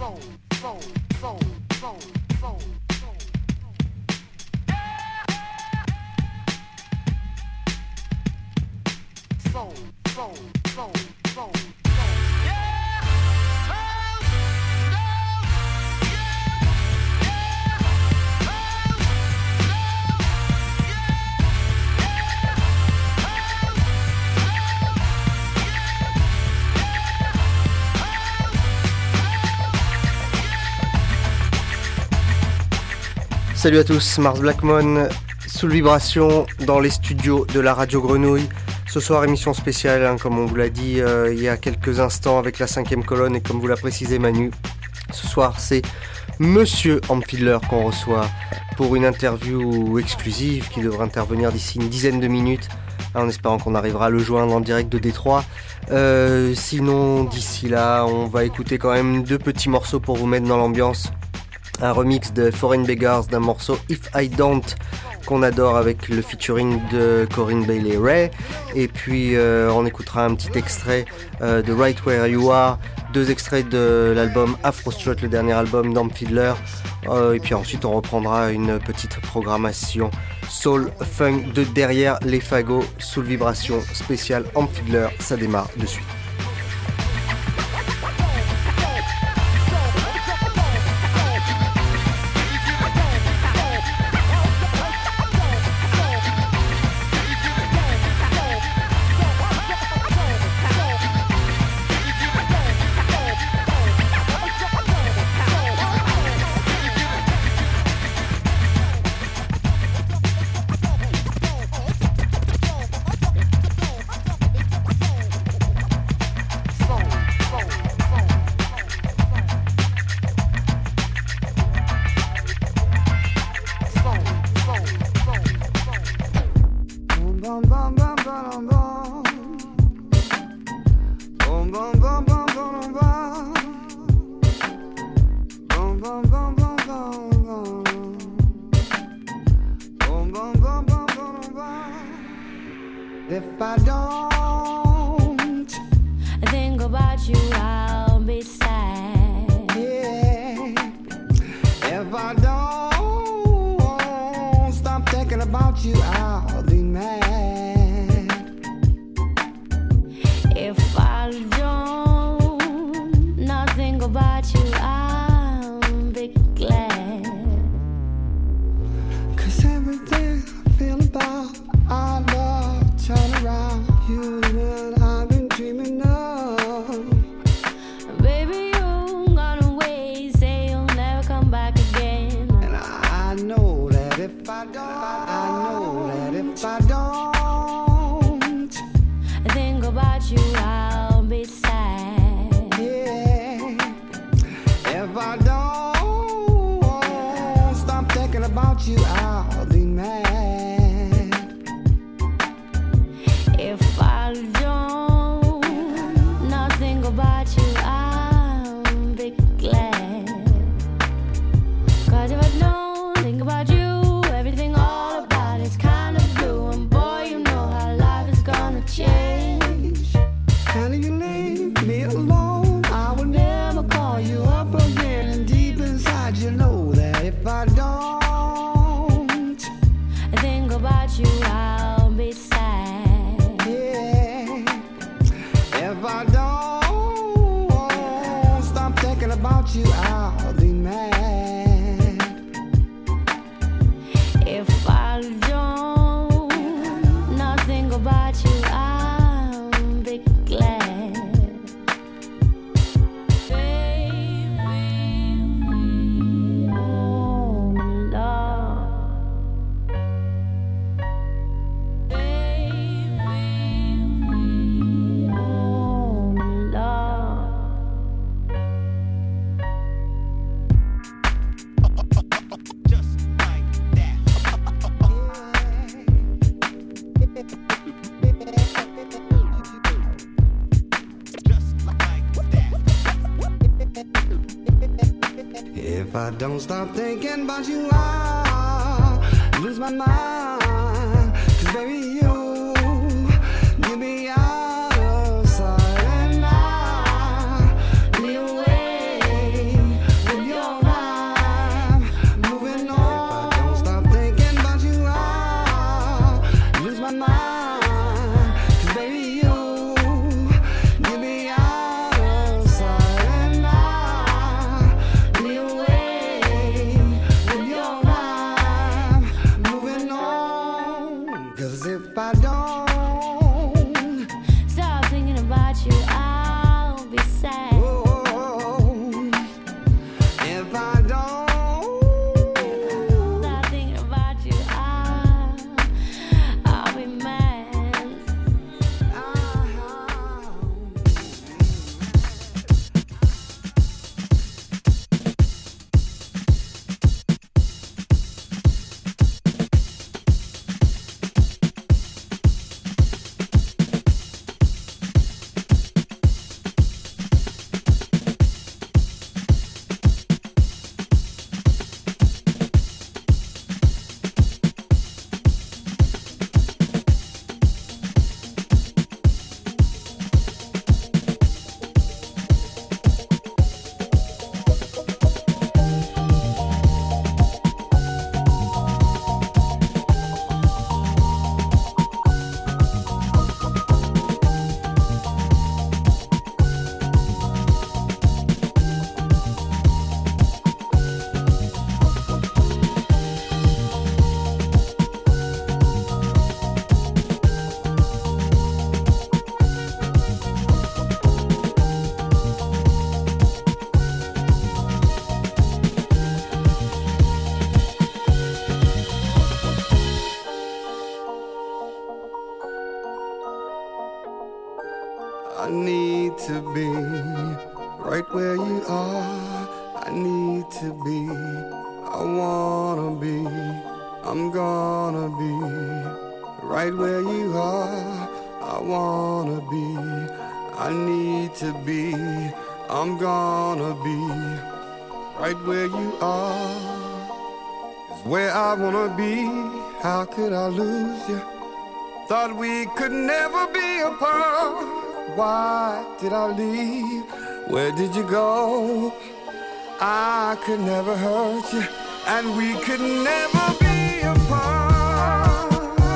Salut à tous, Mars Blackmon, Soul Vibration dans les studios de la Radio Grenouille. Ce soir, émission spéciale, comme on vous l'a dit il y a quelques instants avec la 5e colonne et comme vous l'a précisé Manu. Ce soir, c'est Monsieur Ampfiedler qu'on reçoit pour une interview exclusive qui devrait intervenir d'ici une dizaine de minutes, en espérant qu'on arrivera à le joindre en direct de Détroit. Sinon, d'ici là, on va écouter quand même 2 petits morceaux pour vous mettre dans l'ambiance. Un remix de Foreign Beggars d'un morceau If I Don't qu'on adore avec le featuring de Corinne Bailey Rae, et puis on écoutera un petit extrait de Right Where You Are, 2 extraits de l'album Afro Strut, le dernier album d'Ampfiedler, et puis ensuite on reprendra une petite programmation soul funk de derrière les fagots. Soul Vibration spécial Ampfiedler, ça démarre de suite. If I don't stop thinking about you, I'll lose my mind. 'Cause baby, you be out of sight, and I lead away baby, you be out of sight, and I'll be away with your mind, moving on. 'Cause if I don't stop thinking about you, I'll be sad. If I don't Stop thinking about you, I'll be mad. I need to be right where you are. I need to be, I wanna be, I'm gonna be right where you are. I wanna be, I need to be, I'm gonna be right where you are. Is where I wanna be. How could I lose you? Thought we could never be apart. Why did I leave? Where did you go? I could never hurt you, and we could never be apart.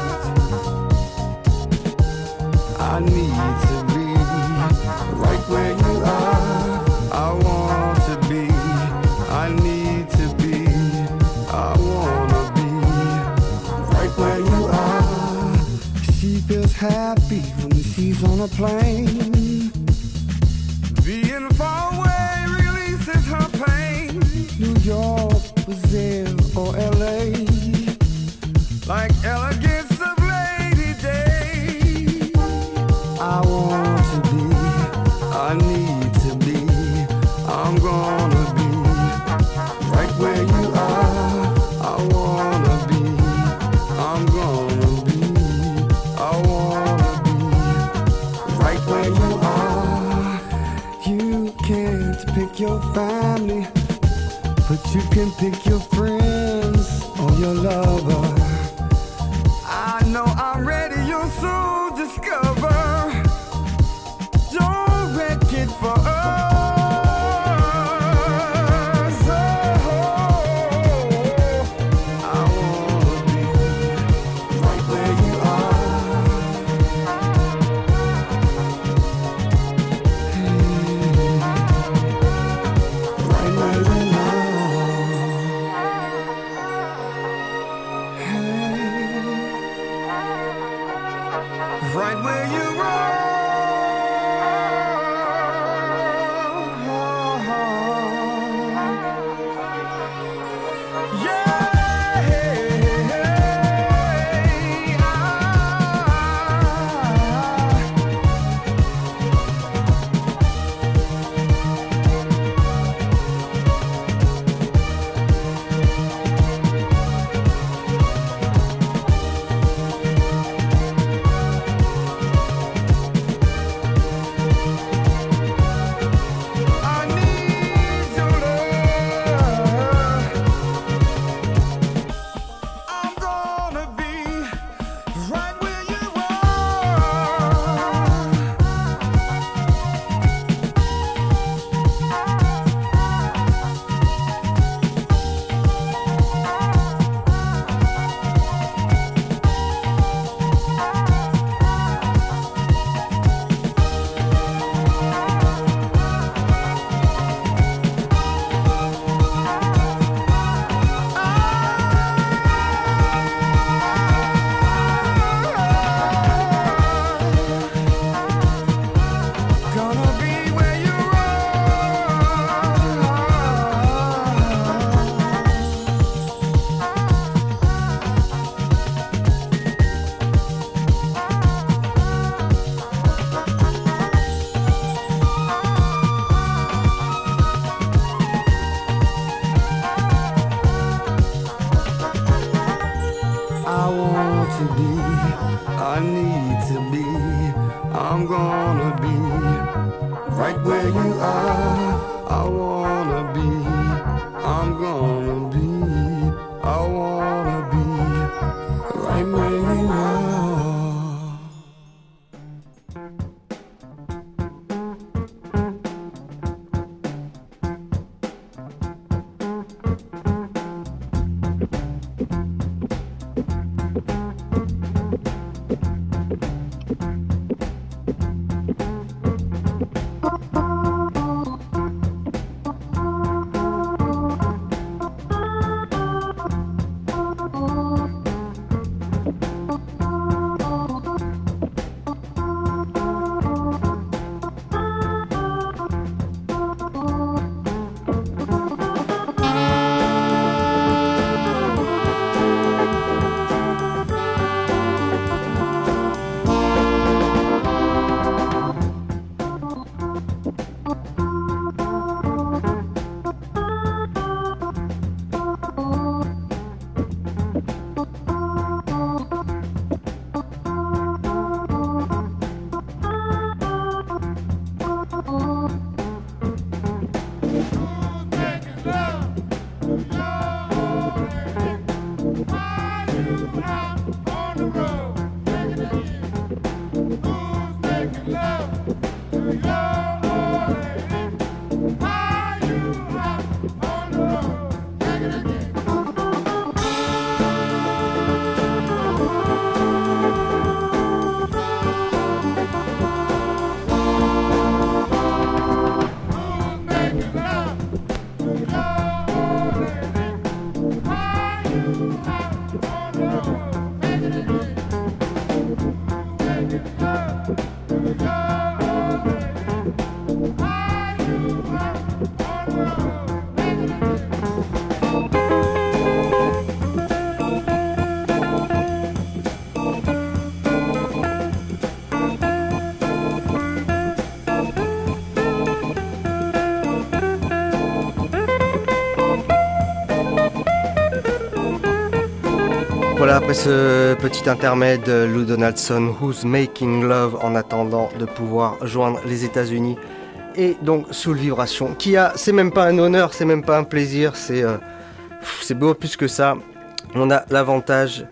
I need to be right where you are. I want to be, I need to be, I wanna be right where you are. She feels happy when she's on a plane. Being far away releases her pain. New York, Brazil, or LA, like elegance of Lady Day. I want to be, I need to be, I'm gonna be right where you are. I wanna be, I'm gonna be, I wanna be right where you are. You can't pick your family, but you can pick your friends or your lover. I know I'm ready, you'll soon discover. Don't wreck it for us. I wanna be right where you are. Right where you are. Right where you are. I'm gonna be right where you are. I wanna be. I'm gonna be. I wanna be right where you are. Voilà, après ce petit intermède, Lou Donaldson, Who's Making Love, en attendant de pouvoir joindre les États-Unis. Et donc Soul Vibration, c'est même pas un honneur, c'est même pas un plaisir, c'est beaucoup plus que ça. On a l'avantage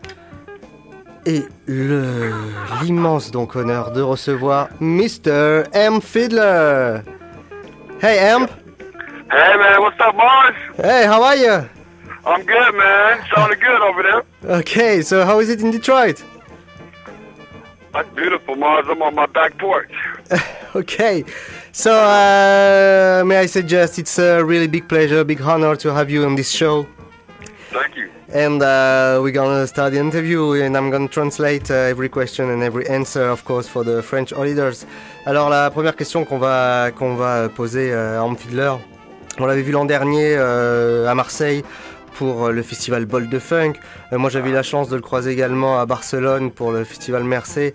et l'immense donc honneur de recevoir Mr. M. Fiddler. Hey Amp. Hey man, what's up, Mars? Hey, how are you? I'm good, man. Sounding good over there. Okay, so how is it in Detroit? That's beautiful, Mars. I'm on my back porch. Okay, so may I suggest it's a really big pleasure, big honor to have you on this show. Thank you. And we're gonna start the interview, and I'm gonna translate every question and every answer, of course, for the French auditors. Alors la première question qu'on va poser à Amp Fiddler, on l'avait vu l'an dernier à Marseille pour le festival Bol de Funk. Moi j'avais eu la chance de le croiser également à Barcelone pour le festival Mercé.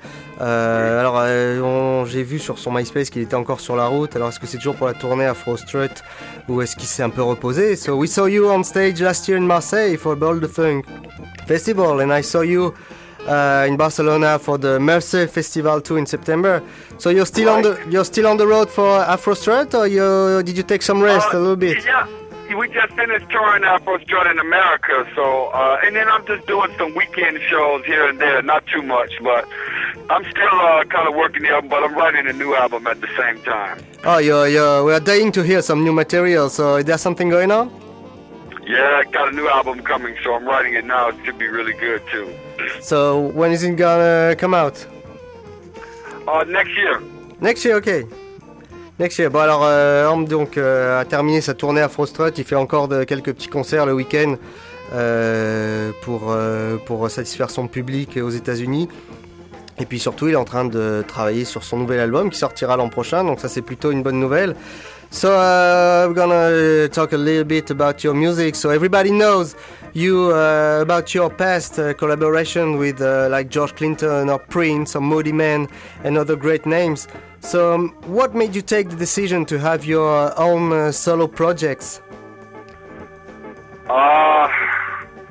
J'ai vu sur son MySpace qu'il était encore sur la route. Alors est-ce que c'est toujours pour la tournée Afro Strut ou est-ce qu'il s'est un peu reposé? So we saw you on stage last year in Marseille for Bol de Funk festival, and I saw you in Barcelona for the Mercé festival too in September. So you're still on the road for Afro Strut, or did you take some rest a little bit? Yeah. We just finished touring Afro Strut in America, so and then I'm just doing some weekend shows here and there, not too much, but I'm still kind of working the album, but I'm writing a new album at the same time. Oh, we're dying to hear some new material, so is there something going on? Yeah, I got a new album coming, so I'm writing it now. It should be really good too. So when is it gonna come out? Next year. Next year, okay. Next year. Bon alors, Amp donc a terminé sa tournée Afro Strut. Il fait encore quelques petits concerts le week-end pour satisfaire son public aux États-Unis. Et puis surtout, il est en train de travailler sur son nouvel album qui sortira l'an prochain. Donc ça, c'est plutôt une bonne nouvelle. So we're gonna talk a little bit about your music. So everybody knows you about your past collaboration with like George Clinton or Prince or Moody Man and other great names. So what made you take the decision to have your own solo projects? I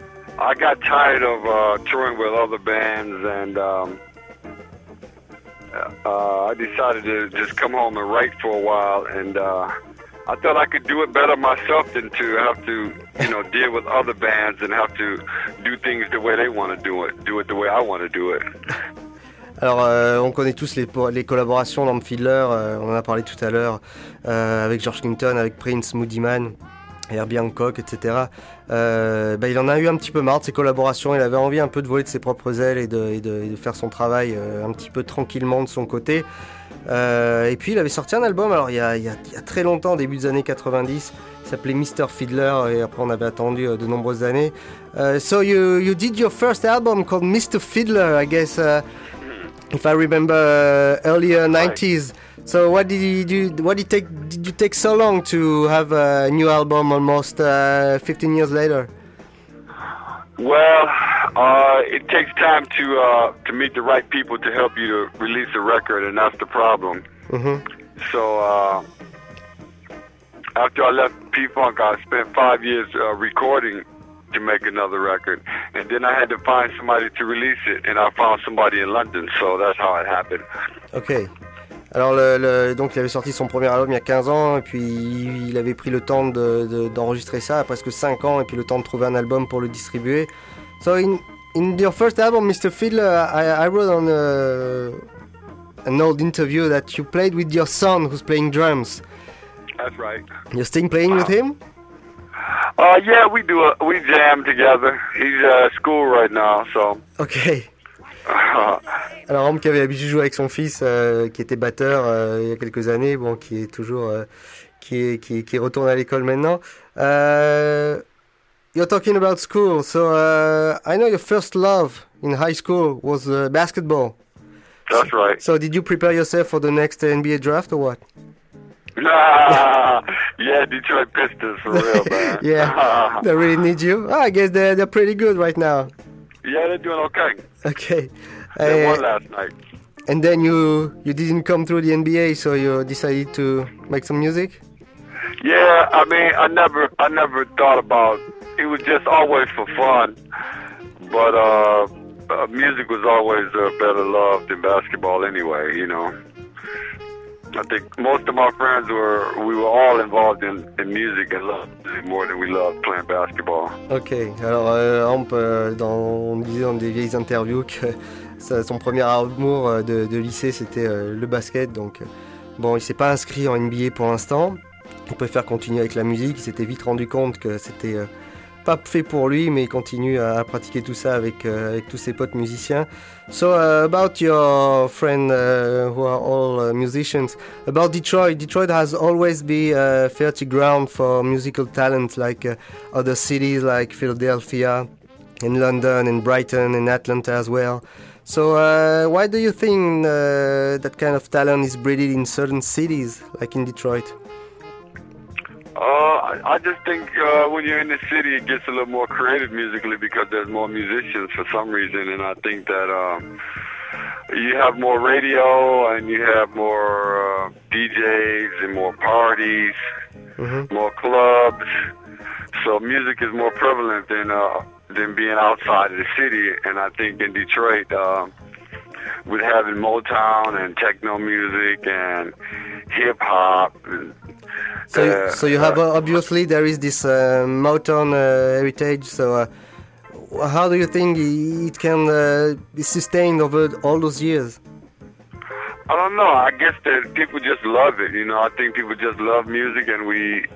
got tired of touring with other bands, I decided to just come home and write for a while, and I thought I could do it better myself than to have to, deal with other bands and have to do things the way they want to do it the way I want to do it. Alors, on connaît tous les collaborations d'Amp Fiddler, on en a parlé tout à l'heure, avec George Clinton, avec Prince, Moody Man, Herbie Hancock, etc. Il en a eu un petit peu marre de ces collaborations, il avait envie un peu de voler de ses propres ailes et de faire son travail un petit peu tranquillement de son côté. Et puis il avait sorti un album, alors il y a très longtemps, début des années 90, il s'appelait Mr. Fiddler, et après on avait attendu de nombreuses années. So you did your first album called Mr. Fiddler, I guess, if I remember, earlier 90s. So why did you take so long to have a new album almost 15 years later? Well, it takes time to meet the right people to help you to release a record, and that's the problem. Mm-hmm. So after I left P-Funk, I spent 5 years recording to make another record, and then I had to find somebody to release it, and I found somebody in London, so that's how it happened. Ok. Alors donc il avait sorti son premier album il y a 15 ans, et puis il avait pris le temps d'enregistrer ça, presque 5 ans, et puis le temps de trouver un album pour le distribuer. So in your first album, Mr. Fiddler, I wrote on an old interview that you played with your son who's playing drums. That's right. You're still playing with him? Yeah, we do. We jam together. He's at school right now, so. Ok. Alors Amp qui avait l'habitude de jouer avec son fils qui était batteur il y a quelques années, bon, qui est toujours qui retourne à l'école maintenant. You're talking about school, so I know your first love in high school was basketball. That's right. So did you prepare yourself for the next NBA draft or what? Yeah, Detroit Pistons for real, man. Yeah, they really need you. I guess they're pretty good right now. Yeah, they're doing okay. Okay. They won last night. And then you didn't come through the NBA, so you decided to make some music? Yeah, I mean, I never thought about it. Was just always for fun, but music was always a better love than basketball anyway, I think most of my friends we were all involved in music and loved music more than we loved playing basketball. Ok, alors Amp, on disait dans des vieilles interviews que son premier amour de lycée c'était le basket, donc bon, il s'est pas inscrit en NBA pour l'instant, il préfère continuer avec la musique, il s'était vite rendu compte que c'était pas fait pour lui, mais il continue à pratiquer tout ça avec tous ses potes musiciens. So about your friend who are all musicians, about Detroit has always been a fertile ground for musical talent, like other cities like Philadelphia and London and Brighton and Atlanta as well. So why do you think that kind of talent is bred in certain cities, like in Detroit? I just think when you're in the city, it gets a little more creative musically because there's more musicians for some reason, and I think that you have more radio and you have more DJs and more parties, more clubs. So music is more prevalent than being outside of the city, and I think in Detroit, with having Motown and techno music and hip hop. So you have obviously there is this Motown heritage. So how do you think it can be sustained over all those years? I don't know. I guess that people just love it. I think people just love music, and we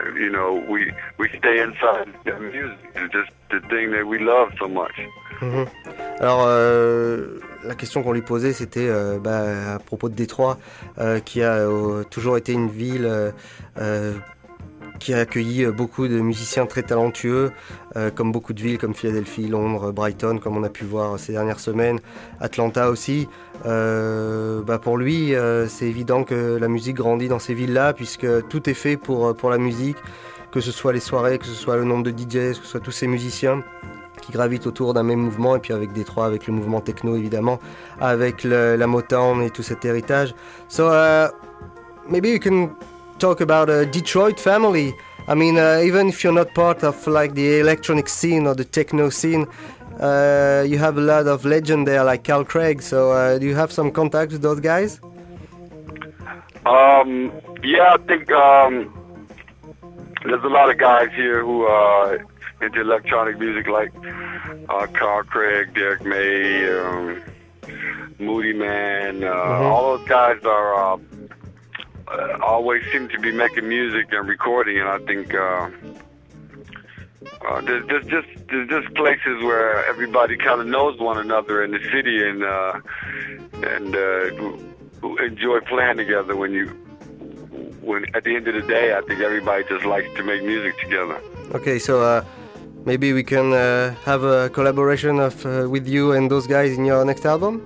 stay inside the music. It's just the thing that we love so much. Alors, la question qu'on lui posait, c'était à propos de Détroit, qui a toujours été une ville qui a accueilli beaucoup de musiciens très talentueux, comme beaucoup de villes comme Philadelphie, Londres, Brighton, comme on a pu voir ces dernières semaines, Atlanta aussi. Pour lui, c'est évident que la musique grandit dans ces villes-là, puisque tout est fait pour la musique, que ce soit les soirées, que ce soit le nombre de DJs, que ce soit tous ces musiciens qui gravitent autour d'un même mouvement, et puis avec Détroit, avec le mouvement techno évidemment, avec la Motown et tout cet héritage. So maybe you can talk about a Detroit family. I mean, even if you're not part of like the electronic scene or the techno scene, You have a lot of legend there, like Carl Craig. So do you have some contact with those guys? Yeah, I think there's a lot of guys here who are into electronic music, like Carl Craig, Derek May, Moody Man. All those guys are always seem to be making music and recording, and I think there's just places where everybody kind of knows one another in the city, and who enjoy playing together. When at the end of the day, I think everybody just likes to make music together. Okay, so maybe we can have a collaboration with you and those guys in your next album?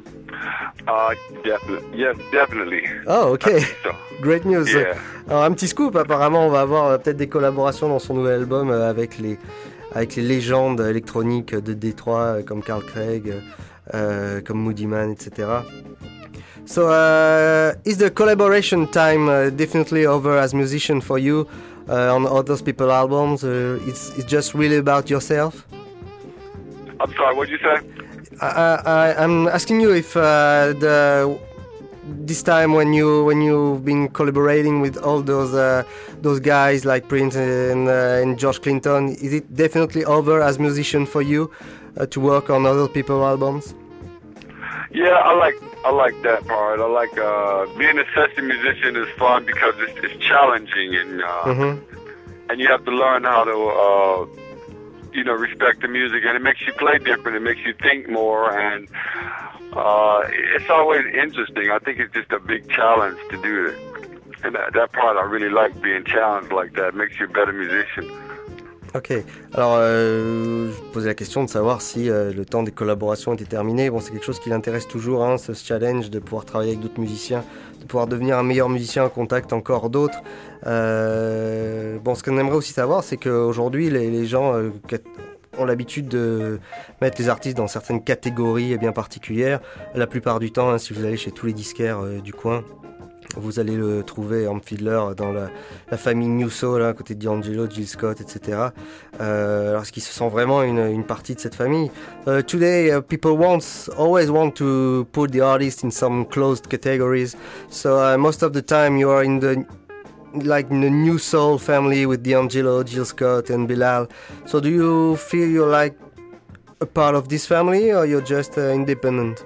Yes, definitely. Oh, ok. So, great news. yeah. Alors, un petit scoop, apparemment, on va avoir peut-être des collaborations dans son nouvel album avec les légendes électroniques de Détroit, comme Carl Craig, comme Moody Man, etc. So, is the collaboration time definitely over as musician for you on other people's albums? It's just really about yourself? I'm sorry, what'd you say? I'm asking you if this time when you've been collaborating with all those guys like Prince and George Clinton, is it definitely over as musician for you to work on other people's albums? Yeah, I like that part. I like being a session musician is fun because it's challenging, and you have to learn how to respect the music, and it makes you play different. It makes you think more, and it's always interesting. I think it's just a big challenge to do it, and that part I really like, being challenged like that. It makes you a better musician. Ok, alors je posais la question de savoir si le temps des collaborations était terminé. Bon, c'est quelque chose qui l'intéresse toujours, hein, ce challenge de pouvoir travailler avec d'autres musiciens, de pouvoir devenir un meilleur musicien en contact encore d'autres. Bon, ce qu'on aimerait aussi savoir, c'est qu'aujourd'hui, les gens ont l'habitude de mettre les artistes dans certaines catégories bien particulières. La plupart du temps, hein, si vous allez chez tous les disquaires du coin, vous allez le trouver en Fiddler dans la famille New Soul, à côté de D'Angelo, Jill Scott, etc. Alors, est-ce qu'ils se sentent vraiment une partie de cette famille? Today, people always want to put the artist in some closed categories. So most of the time, you are in the New Soul family with D'Angelo, Jill Scott, and Bilal. So do you feel you're like a part of this family, or you're just independent?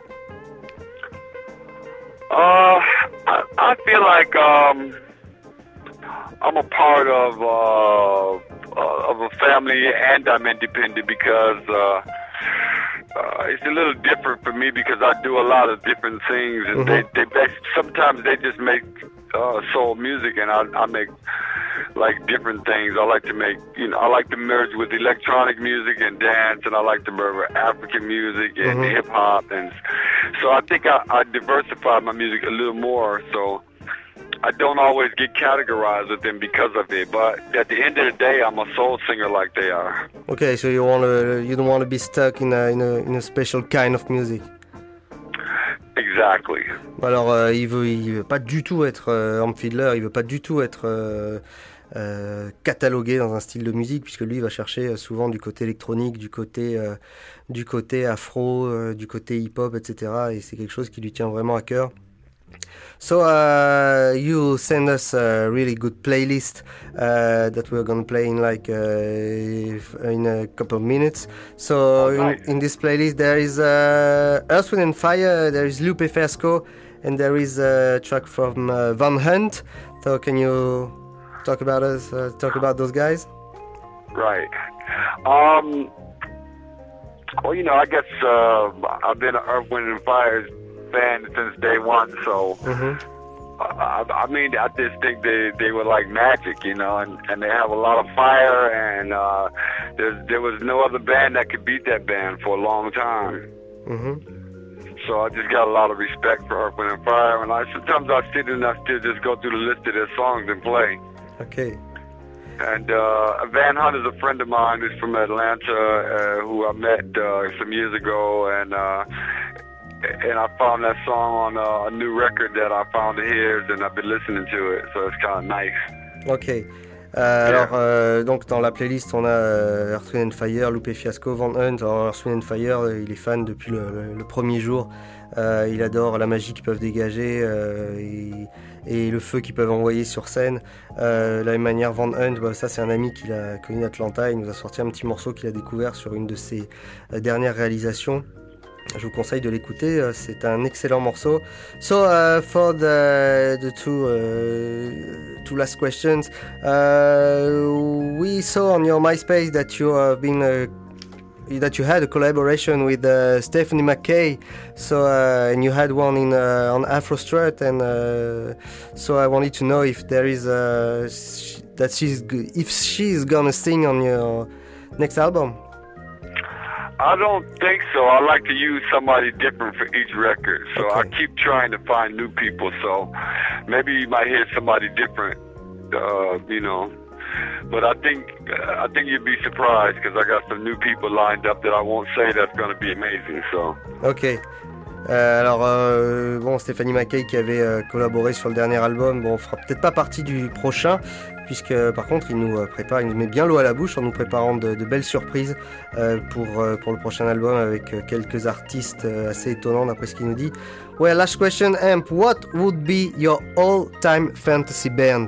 I feel like I'm a part of a family, and I'm independent because it's a little different for me because I do a lot of different things, and sometimes they just make soul music, and I make like different things. I like to merge with electronic music and dance, and I like to merge with African music and hip hop, and so I think I diversify my music a little more, so I don't always get categorized with them because of it. But at the end of the day, I'm a soul singer like they are. Okay, so you don't want to be stuck in a special kind of music. Exactly. Alors, il veut pas du tout être Amp Fiddler, il veut pas du tout être catalogué dans un style de musique, puisque lui il va chercher souvent du côté électronique, du côté afro, du côté hip-hop, etc. Et c'est quelque chose qui lui tient vraiment à cœur. So you send us a really good playlist that we're gonna play in in a couple of minutes. So in this playlist there is Earth, Wind and Fire, there is Lupe Fiasco, and there is a track from Van Hunt. So can you talk about those guys? Right. Well, I guess I've been an Earth, Wind and Fire fan since day one, so I mean, I just think they were like magic, and they have a lot of fire, and there was no other band that could beat that band for a long time. So I just got a lot of respect for Earth, Wind and Fire, and sometimes I sit and I still just go through the list of their songs and play. Okay. And Van Hunt is a friend of mine who's from Atlanta, who I met some years ago, and I found that song on a new record that I found of his, and I've been listening to it, so it's kind of nice. Ok. Alors, donc dans la playlist, on a Earth, Wind & Fire, Lupe Fiasco, Van Hunt. Alors, Earth, Wind & Fire, il est fan depuis le premier jour. Il adore la magie qu'ils peuvent dégager et le feu qu'ils peuvent envoyer sur scène. De la même manière, Van Hunt, ça c'est un ami qu'il a connu à Atlanta. Il nous a sorti un petit morceau qu'il a découvert sur une de ses dernières réalisations. Je vous conseille de l'écouter, c'est un excellent morceau. So for the two last questions, we saw on your MySpace that you have been that you had a collaboration with Stephanie McKay. So and you had one in on Afro Strut, and so I wanted to know if there is that she's gonna sing on your next album. I don't think so. I like to use somebody different for each record. So Okay. I keep trying to find new people. So maybe you might hear somebody different, But I think you'd be surprised because I got some new people lined up that I won't say that's going to be amazing. So. Ok. Bon, Stephanie McKay qui avait collaboré sur le dernier album, bon, on fera peut-être pas partie du prochain, puisque par contre il nous prépare, il nous met bien l'eau à la bouche en nous préparant de belles surprises pour le prochain album avec quelques artistes assez étonnants d'après ce qu'il nous dit. Well, last question, Amp, what would be your all-time fantasy band?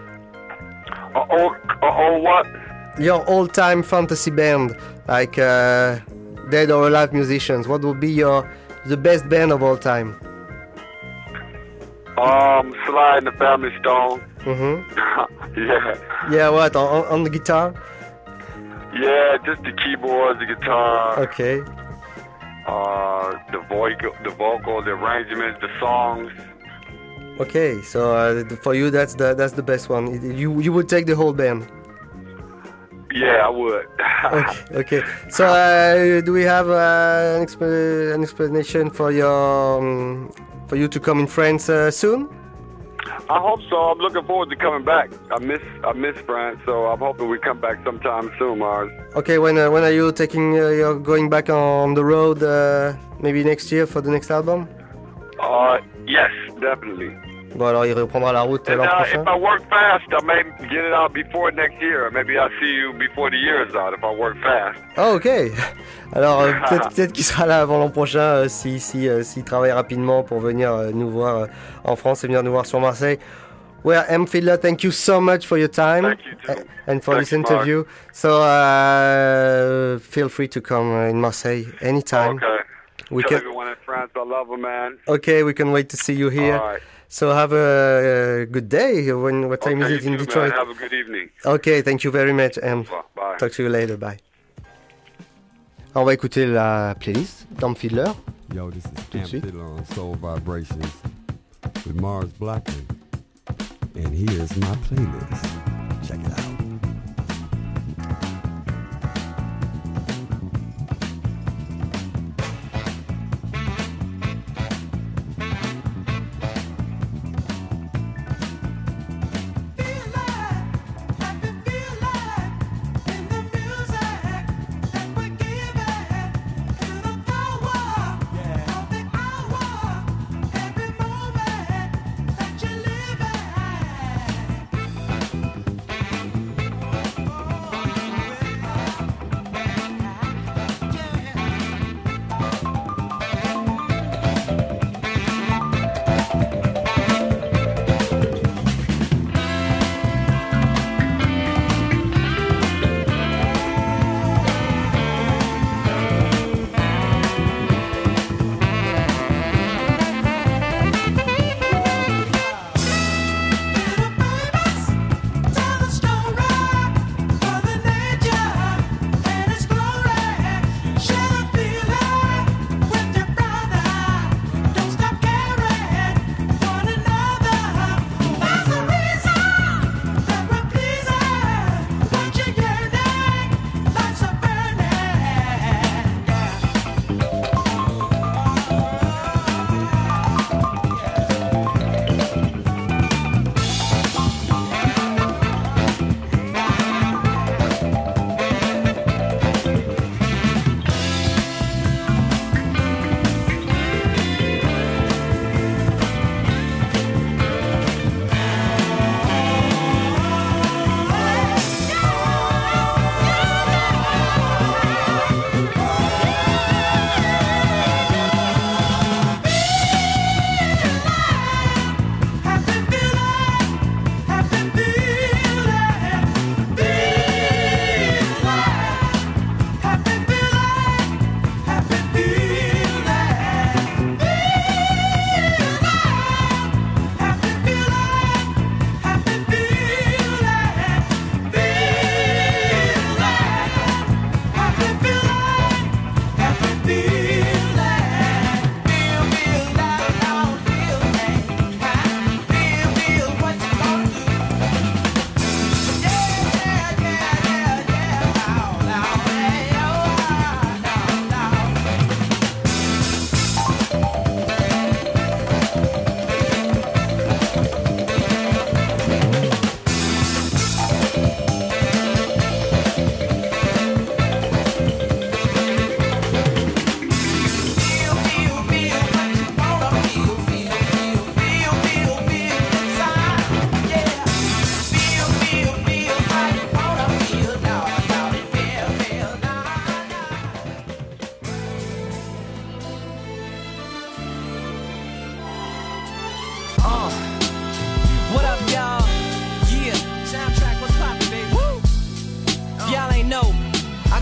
What? Your all-time fantasy band, like dead or alive musicians, what would be the best band of all time? Sly and the Family Stone. Mm-hmm. Yeah. Yeah, what, on the guitar? Yeah, just the keyboards, the guitar, Okay. the vocal, the arrangements, the songs. Okay, so for you that's the best one. You would take the whole band. Yeah, I would. Okay. So do we have an explanation for you to come in France soon? I hope so. I'm looking forward to coming back. I miss France, so I'm hoping we come back sometime soon, Mars. Okay, when are you taking? You're going back on the road? Maybe next year for the next album? Yes, definitely. Bon, alors il reprendra la route And l'an prochain. if I work fast, I may get it out before next year. Maybe I'll see you before the year is out if I work fast. Oh, ok. Alors peut-être qu'il sera là avant l'an prochain s'il travaille rapidement pour venir nous voir en France et venir nous voir sur Marseille. Well, M. Fiedler, thank you so much for your time. Thank you, too. And for Thanks, this interview. So feel free to come in Marseille anytime. Okay. We Tell can. everyone in France I love them, man. Okay, we can wait to see you here. All right. So have a good day. What time Okay, is it in you too, Detroit? man. Have a good evening. Okay, thank you very much, and Bye. talk to you later. Bye. On va écouter la playlist d'Amp Fiedler. Yo, this is de Amp suite. Fiddler on Soul Vibrations with Mars Blackman. And here's my playlist. Check it out.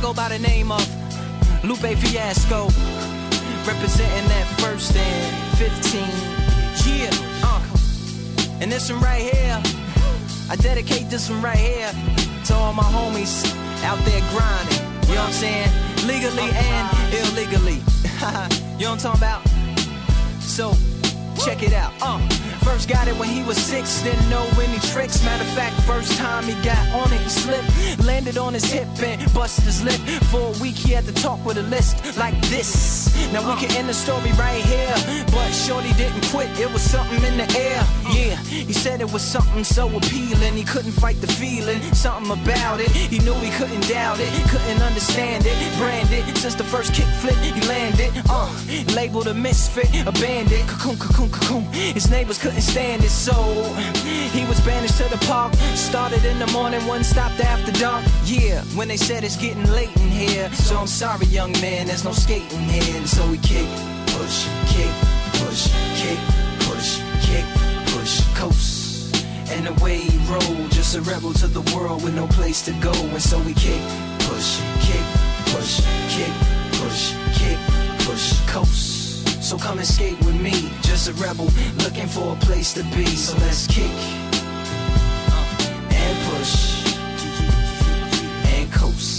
go by the name of Lupe Fiasco, representing that first and 15. Yeah, and this one right here, I dedicate this one right here to all my homies out there grinding. You know what I'm saying? Legally and illegally. You know what I'm talking about? So, check it out. First got it when he was 6, didn't know any tricks. Matter of fact, first time he got on it, he slipped. Landed on his hip and busted his lip. For a week he had to talk with a list like this. Now we can end the story right here, but shorty didn't quit, it was something in the air. Yeah, he said it was something so appealing, he couldn't fight the feeling, something about it. He knew he couldn't doubt it, couldn't understand it. Branded, since the first kick flip he landed. Labeled a misfit, a bandit. Cocoon, cocoon, cocoon. His neighbors couldn't stand it, so he was banished to the park. Started in the morning, one stopped after dark. Yeah, when they said it's getting late in here, so I'm sorry young man, there's no skating here. And so we kick, push, kick, push, kick, push, kick, push, coast. And the way he rolled, just a rebel to the world with no place to go. And so we kick, push, kick, push, kick, push, kick, push, coast. So come and skate with me, just a rebel looking for a place to be. So let's kick and push and coast.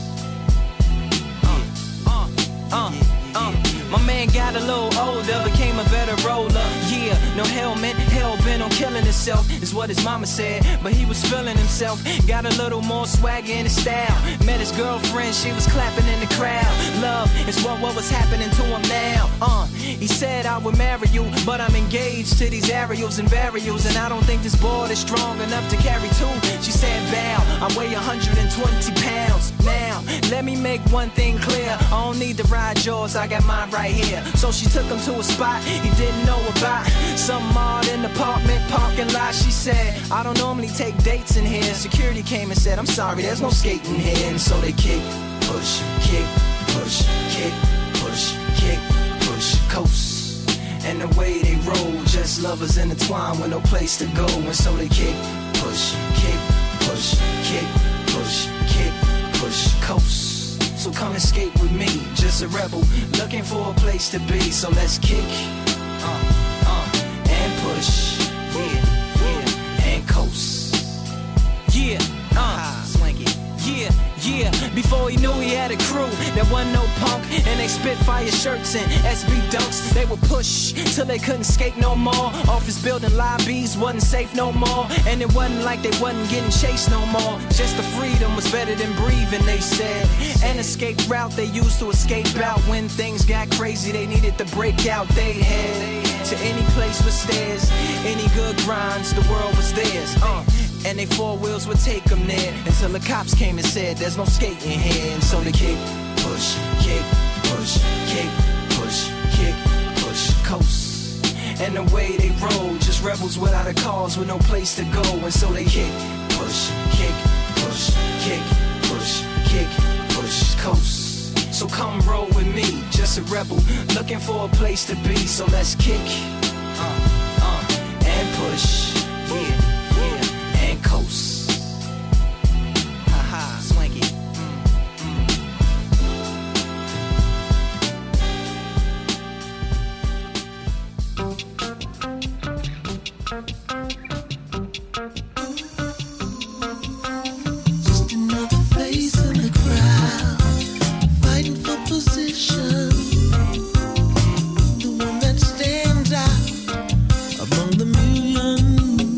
My man got a little older, became a better roller. Yeah, no helmet, hell-bent on killing himself, is what his mama said. But he was feeling himself, got a little more swagger in his style. Met his girlfriend, she was clapping in the crowd. Love is what was happening to him now. He said I would marry you, but I'm engaged to these aerials and varials, and I don't think this board is strong enough to carry two. She said bow, I weigh 120 pounds. Now, let me make one thing clear, I don't need to ride yours, I got mine right here. So she took him to a spot he didn't know about, some odd in the apartment parking lot. She said, I don't normally take dates in here. Security came and said, I'm sorry, there's no skating here. And so they kick, push, kick, push, kick, push, kick, push, coast. And the way they roll, just lovers intertwined with no place to go. And so they kick, push, kick, push, kick, push, kick, push, coast. So come and skate with me, just a rebel looking for a place to be. So let's kick and push, yeah, and coast. Yeah, swanky. Yeah, before he knew he had a crew that wasn't no punk, and they spit fire shirts and SB dunks. They would push till they couldn't skate no more. Office building lobbies wasn't safe no more, and it wasn't like they wasn't getting chased no more. Just the freedom was better than breathing, they said. An escape route they used to escape out when things got crazy. They needed to break out. They head to any place with stairs, any good grinds, the world was theirs. And they four wheels would take them there until the cops came and said there's no skating here. And so they kick, push, kick, push, kick, push, kick, push, coast. And the way they roll, just rebels without a cause with no place to go. And so they kick, push, kick, push, kick, push, kick, push, coast. So come roll with me, just a rebel looking for a place to be. So let's kick and push, and coast. Haha, swanky. Just another face in the crowd, fighting for position. The one that stands out among the millions.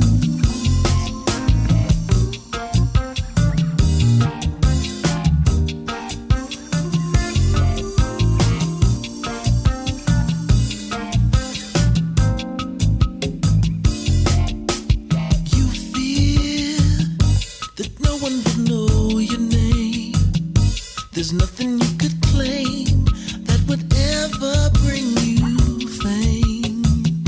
You fear that no one would know your name. There's nothing you could claim that would ever bring you fame.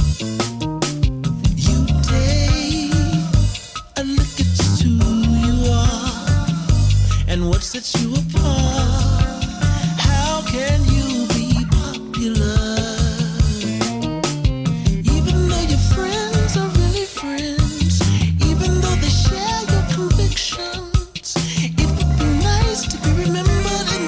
You take a look at just who you are and what sets you apart. How can you be popular? Even though your friends are really friends, even though they share your convictions, it would be nice to be remembered in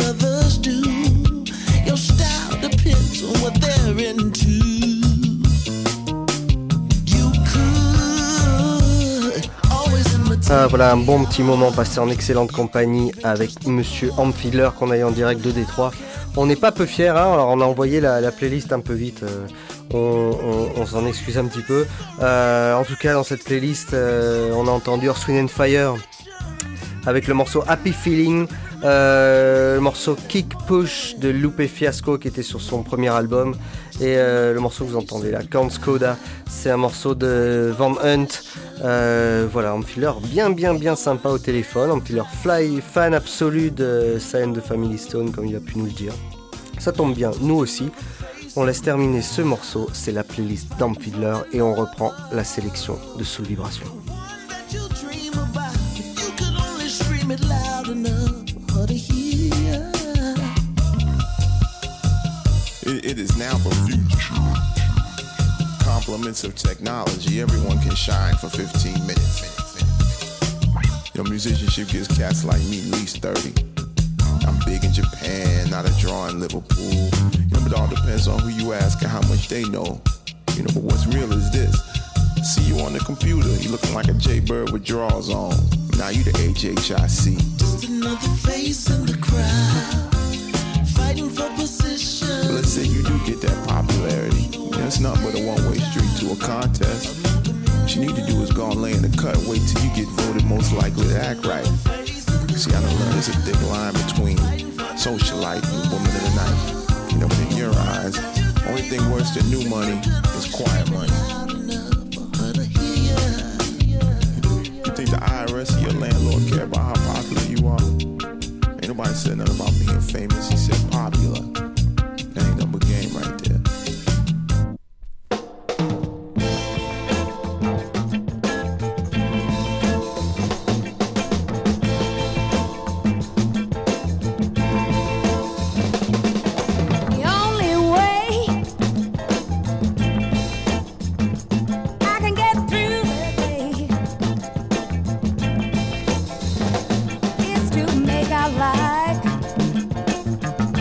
others do. Your style depends on what they're into. You could always imitate. Voilà un bon petit moment passé en excellente compagnie avec Monsieur Amphiler qu'on a eu en direct de Détroit. On n'est pas peu fiers, hein, alors on a envoyé la playlist un peu vite, on s'en excuse un petit peu. En tout cas dans cette playlist on a entendu Earth, Wind & Fire avec le morceau Happy Feeling, le morceau Kick Push de Lupe Fiasco qui était sur son premier album, et le morceau que vous entendez là, Count Skoda, c'est un morceau de Van Hunt. Voilà, Amphiler bien sympa au téléphone. Amphiler fan absolu de Silent the Family Stone, comme il a pu nous le dire. Ça tombe bien, nous aussi. On laisse terminer ce morceau, c'est la playlist d'Amphiler, et on reprend la sélection de Soul Vibration. That you dream about, if you could only scream it loud enough for her to hear. It is now for future. Compliments of technology, everyone can shine for 15 minutes. Your musicianship gives cats like me at least 30. I'm big in Japan, not a draw in Liverpool. You know, but it all depends on who you ask and how much they know. You know, but what's real is this. See you on the computer, you looking like a Jaybird with drawers on. Now you the HHIC. Just another face in the crowd, fighting for position. But let's say you do get that popularity. You know, it's nothing but a one-way street to a contest. What you need to do is go and lay in the cut, wait till you get voted most likely to act right. See, I done learned there's a thick line between socialite and woman of the night. You know, but in your eyes, only thing worse than new money is quiet money. You think the IRS or your landlord care about how popular you are? Ain't nobody said nothing about being famous, he said popular. That ain't nothing but game right there. The only way I can get through the day is to make our life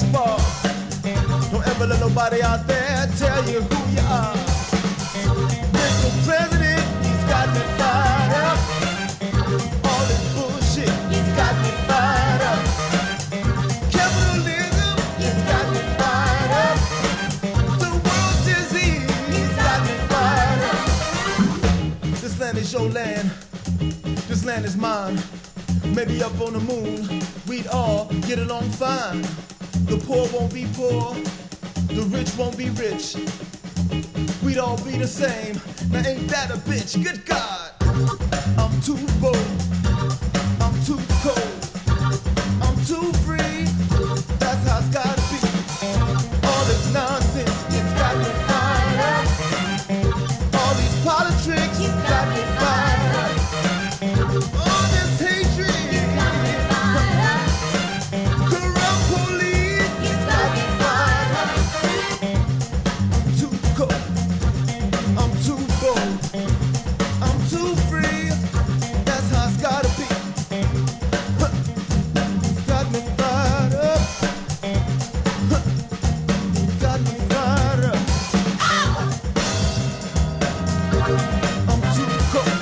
this far. Don't ever let nobody out there tell you who you are. Mr. President, he's got me fired up. All this bullshit, he's got me fired up. Capitalism, he's got me fired up. The world's disease, he's got me fired up. This land is your land. This land is mine. Maybe up on the moon, we'd all get along fine. The poor won't be poor, the rich won't be rich. We'd all be the same. Now ain't that a bitch? Good God. I'm too bold. I'm too cold. I'm too free. That's how it's gotta be. All this nonsense, it's got me fired up. All these politics, it's got me fired up. All this hatred, it's got me fired up. Corrupt police, it's got me fired up. I'm too cold. I'm too bold. I'm too free. That's how it's gotta be. Got me fired up. Got me fired up. I'm too cold.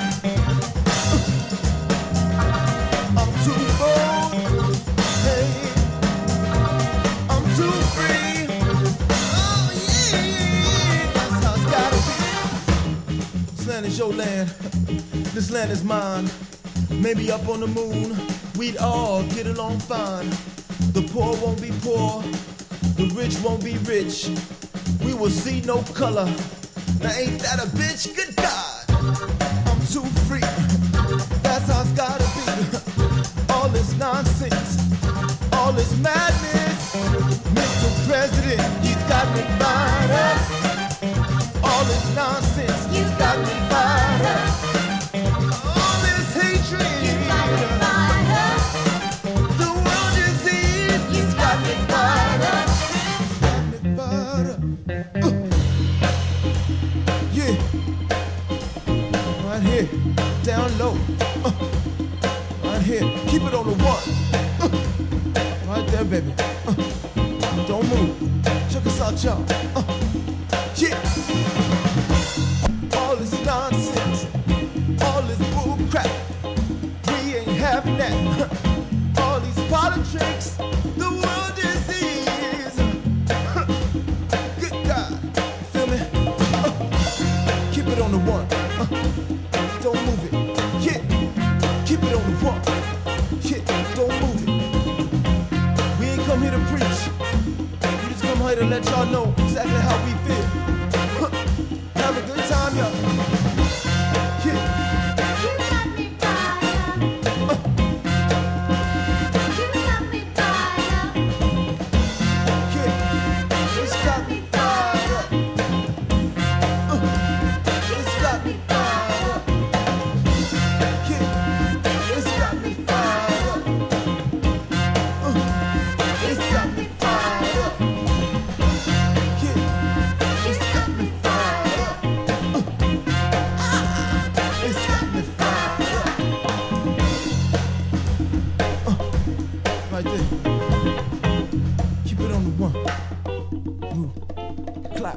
I'm too bold. Hey, I'm too free. Oh yeah, that's how it's gotta be. This land is your land. This land is mine. Maybe up on the moon, we'd all get along fine. The poor won't be poor, the rich won't be rich. We will see no color. Now ain't that a bitch? Good God. I'm too free. That's how it's gotta be. All this nonsense, all this madness. Mr. President, he's got me fired up. All this nonsense, he's got me fired up. All this hatred, he's got me fired up. The world disease, he's got me fired up. Got me fired up. Yeah. Right here, down low. Right here, keep it on the one. Right there, baby. Don't move. Check us out, y'all. Yeah. All this nonsense, all this bull crap, we ain't having that. All these politics, the world disease. Good God, feel me? Keep it on the one. Don't move it. Yeah, keep it on the one. Yeah, don't move it. We ain't come here to preach. We just come here to let y'all know exactly how we feel. Have a good time, y'all. Yeah. You got me fired up. You got me fired up. Yeah, it's got me fired up. It's got me fired up. Yeah, it's got me fired up. It's got me fired up. Yeah, it's got me fired up. It's got me fired up. Right there. Keep it on the one. Move. Clap.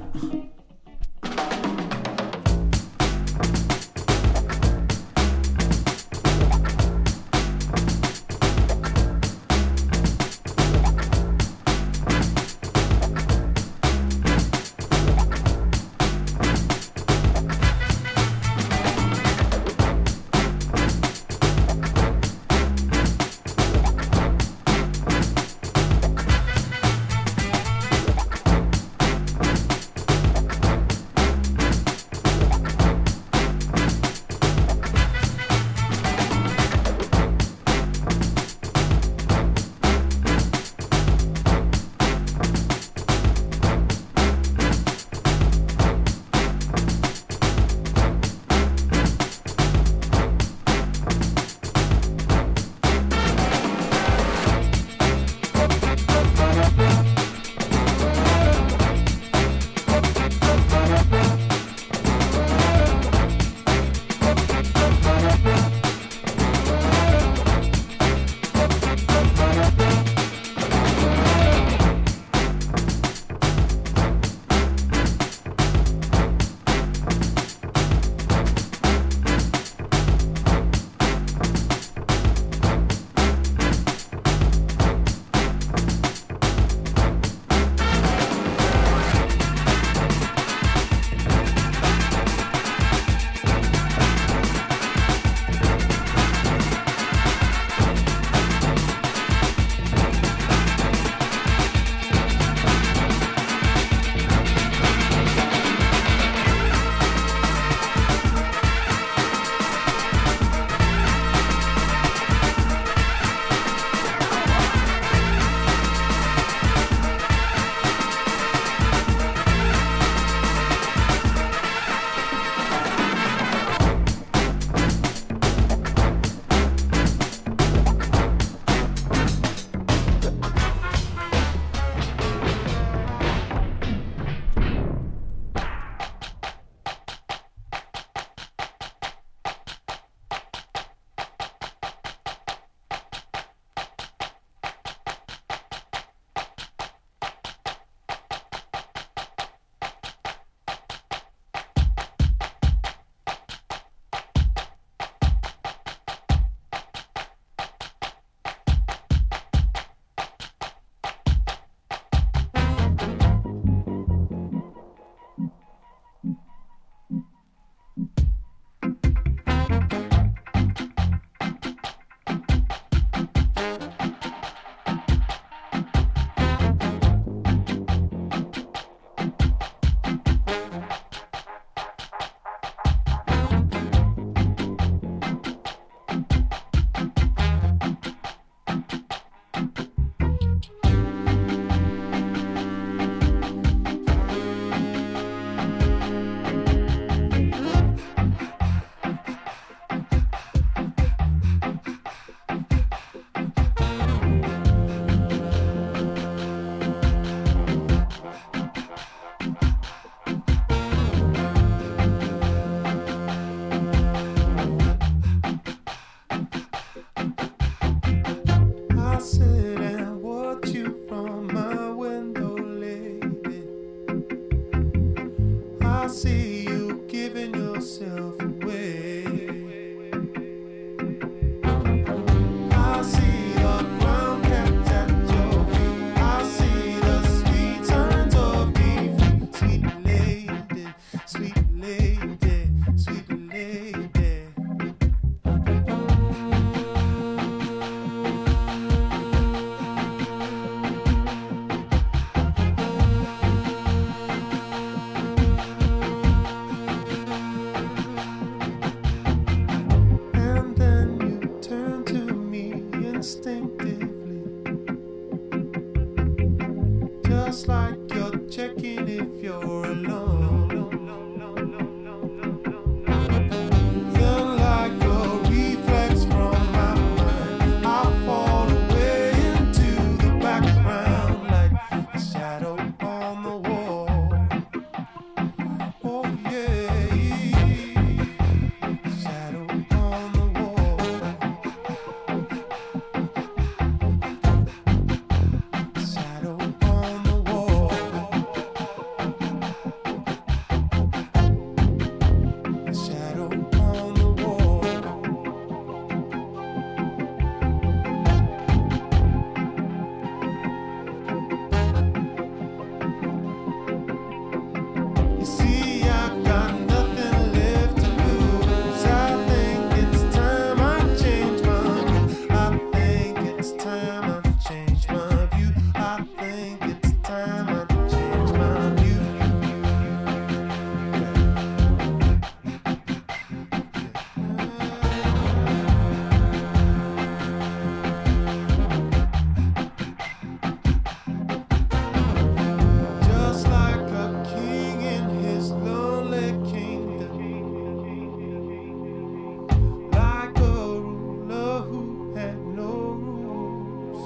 I see you giving yourself away. I see the ground kept at your feet. I see the sweet turns of defeat. Sweet lady, sweet lady, sweet lady. And then you turn to me instinctively, just like you're checking if you're alone. Then like a reflex from my mind, I fall away into the background like a shadow on the wall. Oh yeah, shadow on the wall. Shadow on the wall. Shadow on the wall. You see, I got nothing left to lose. I think it's time I change my view. I think it's time I change my view. I think it's time I change my view. Just like a king in his lonely kingdom, like a ruler who had no rules.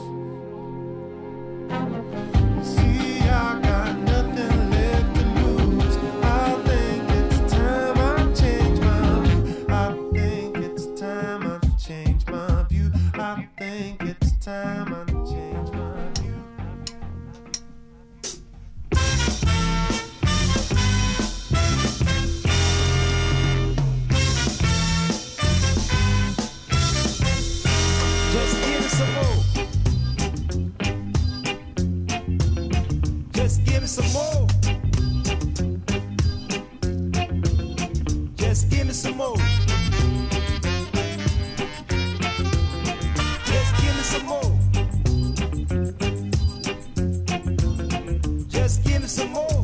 See, I got nothing left to lose. I think it's time I change my view. I think it's time I change my view. I think it's time I change my view. Just give me some more. Just give me some more. Just give me some more. Just give me some more. Just give me some more.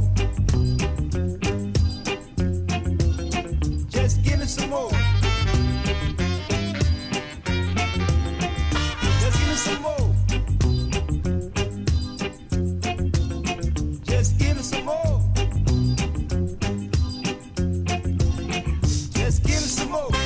Just give me some more. Just give me some more. Just give me some more. Just give me some more.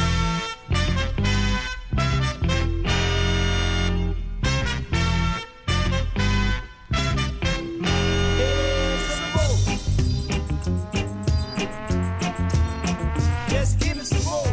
Just give me some more.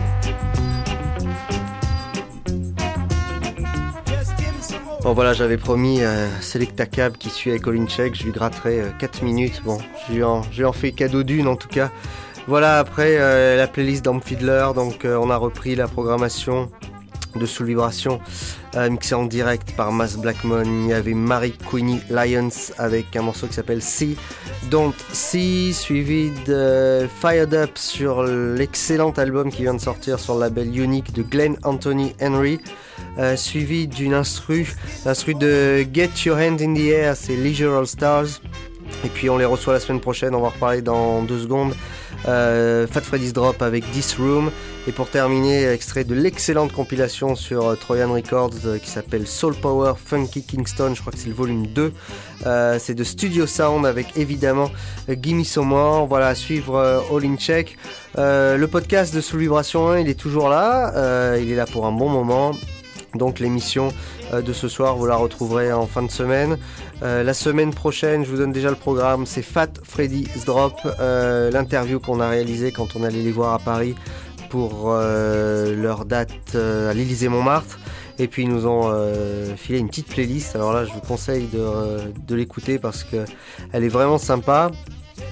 Just give me some more. Bon voilà, j'avais promis Selecta Cab qui suit avec Olin Check, je lui gratterai 4 minutes. Bon, je lui en fais cadeau d'une en tout cas. Voilà, après la playlist d'Ampfiddler, donc on a repris la programmation de Soul Vibration mixée en direct par Mass Blackmon. Il y avait Mary Queenie Lyons avec un morceau qui s'appelle See Don't See, suivi de Fired Up sur l'excellent album qui vient de sortir sur le label Unique de Glenn Anthony Henry, suivi d'une instru de Get Your Hand in the Air, c'est Leisure All Stars. Et puis on les reçoit la semaine prochaine, on va en reparler dans 2 secondes. Fat Freddy's Drop avec This Room. Et pour terminer, extrait de l'excellente compilation sur Trojan Records qui s'appelle Soul Power Funky Kingston, je crois que c'est le volume 2. C'est de Studio Sound avec évidemment Gimme Some More. Voilà, à suivre All In Check. Le podcast de Soul Vibration 1, il est toujours là. Il est là pour un bon moment. Donc l'émission de ce soir, vous la retrouverez en fin de semaine. La semaine prochaine, je vous donne déjà le programme, c'est Fat Freddy's Drop, l'interview qu'on a réalisée quand on allait les voir à Paris pour leur date à l'Élysée-Montmartre. Et puis ils nous ont filé une petite playlist. Alors là, je vous conseille de l'écouter parce qu'elle est vraiment sympa.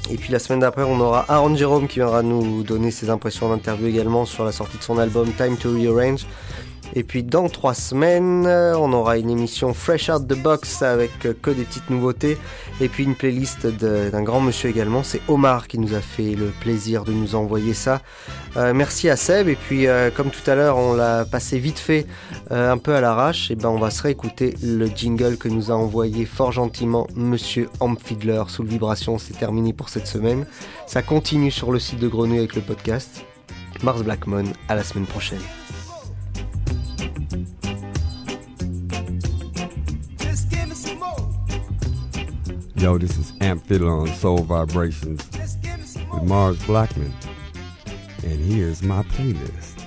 Et puis la semaine d'après, on aura Aaron Jerome qui viendra nous donner ses impressions d'interview également sur la sortie de son album Time to Rearrange. Et puis dans 3 semaines, on aura une émission Fresh Out the Box avec que des petites nouveautés. Et puis une playlist d'un grand monsieur également, c'est Omar qui nous a fait le plaisir de nous envoyer ça. Merci à Seb. Et puis comme tout à l'heure, on l'a passé vite fait, un peu à l'arrache. Et ben on va se réécouter le jingle que nous a envoyé fort gentiment Monsieur Ampfidler sous le vibration. C'est terminé pour cette semaine. Ça continue sur le site de Grenouille avec le podcast. Mars Blackmon, à la semaine prochaine. Yo, this is Amphiddler on Soul Vibrations with Mars Blackmon, and here's my playlist.